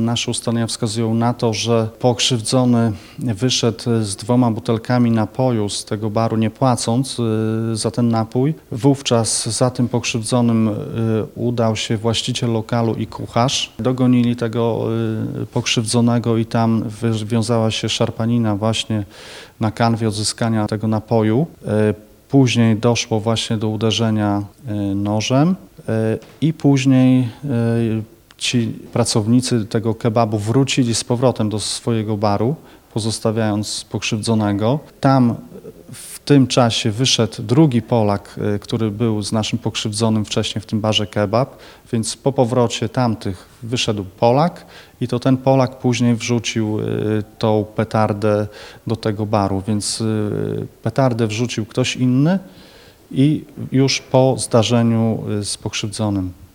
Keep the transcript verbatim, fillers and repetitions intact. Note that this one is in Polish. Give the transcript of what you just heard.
nasze ustalenia wskazują na to, że pokrzywdzony wyszedł z dwoma butelkami napoju z tego baru, nie płacąc za ten napój. Wówczas za tym pokrzywdzonym udał się właściciel lokalu i kucharz. Dogonili tego pokrzywdzonego i tam wywiązała się szarpanina właśnie na kanwie odzyskania tego napoju. Później doszło właśnie do uderzenia nożem i później ci pracownicy tego kebabu wrócili z powrotem do swojego baru, pozostawiając pokrzywdzonego. Tam w tym czasie wyszedł drugi Polak, który był z naszym pokrzywdzonym wcześniej w tym barze kebab, więc po powrocie tamtych wyszedł Polak i to ten Polak później wrzucił tą petardę do tego baru, więc petardę wrzucił ktoś inny i już po zdarzeniu z pokrzywdzonym.